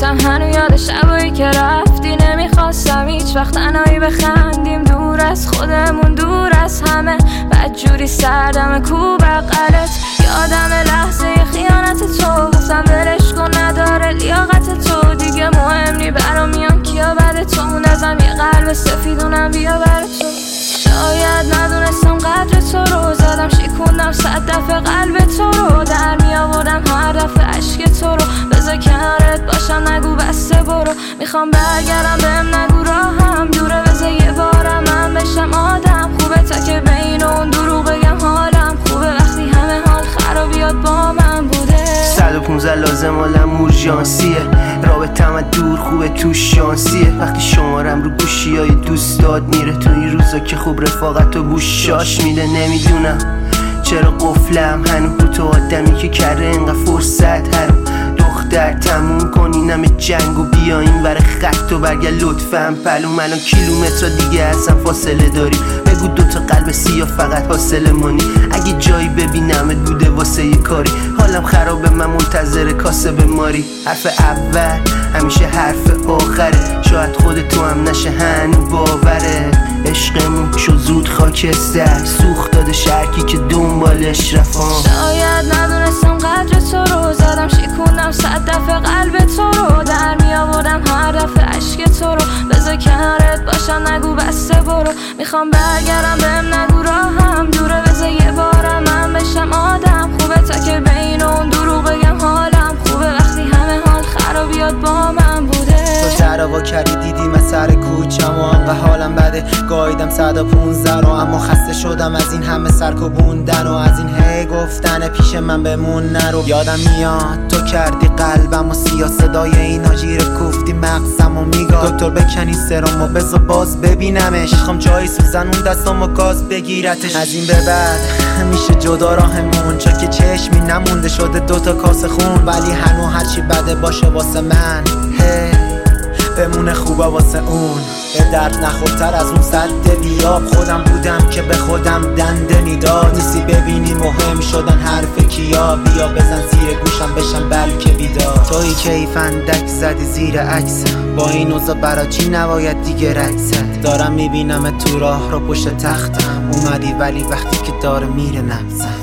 میپرسم هنو یاد شبایی که رفتی، نمیخواستم هیچ وقت تنهایی بخندیم، دور از خودمون دور از همه، بدجوری سردم کو بغلت، یادم لحظه خیانت تو، گفتم ولش کن نداره لیاقت تو، دیگه مهم نی برام میام کیا بعد تو، موندازم یه قلب سفیدونم بیا بر تو. شاید ندونستم قدر تو رو، زدم شیکوندم 100 دفعه قلب تو رو، در می آوردم هر دفعه عشق تو رو، بذار کنارت باشم نگو بسته برو، میخوام برگردم بهم نگو راهم دوره، بذار یه بارم من بشم آدم خوبه، تا که بین اون دروغ بگم حالم خوبه، وقتی همه حال خرابیات با من بوده. 115 لازم حالم اورژانسیه، رابطم از دور خوبه تو شانسیه، وقتی شمارم رو گوشی های دوستات میره، تو این روزا که خوب رفاقت و گوشاش میده، نمیدونم چرا قفلم هنو تو آدمی که کره انقدر فرصت هرو، دختر تموم کن اینم جنگ و بیا این ور خط و برگرد لطفاً پلوم، الان کیلومتر دیگه اصلا فاصله داری، بگو دوتا قلب سیاه فقط حاصل مانی، اگه جایی ببینمت بوده واسه یه کاری، حالم خرابه من منتظر کاسب ماری، حرف اول همیشه حرف آخره، شاید خود تو هم نشه هنو باوره، عشقمون شو زود خاکستر، سوخت داده شرکی که دنبالش رفام. شاید ندونستم قدر تو رو، زدم شیکوندم 100 دفعه قلب تو رو، در می آوردم هر دفعه عشق تو رو، بذار کنارت باشم نگو بسته برو، میخوام برگردم بهم نگو راهم دوره، بذار یه بارم من بشم آدم خوبه، تا که بین اون دروغ بگم حالم خوبه، وقتی همه حال خرابیات با من بوده. تو تراوا کردی دیدی من سر کوچم و انقدر حالم بده، گاییدم 115 رو، اما خسته شدم از این همه سرکوبوندن و از این هی گفتن پیش من بمون نرو، یادم میاد تو کردی قلبم و سیاه، صدای اینا جیره کوفتی مغزم و میگاد، دکتر بکنی سرم و بذار باز ببینمش، میخوام جایی سوزن اون دستم و گاز بگیرتش، از این به بعد میشه جدا راهمون، چون که چشمی نمونده شده دوتا کاسه خون، ولی هنو هرچی بده باشه واسه من بمونه خوبه واسه اون، به درد نخورتر از اون سد بیاب، خودم بودم که به خودم دنده میداد، نیستی ببینی مهم شدن حرف کیا، بیا بزن زیر گوشم بشم بلکه بیدار، تویی که ای فندک زدی زیر عکسم، با این اوضاع برا چی نباید دیگه رکست، دارم میبینم تو راه رو پشت تختم اومدی، ولی وقتی که داره میره نمیزن.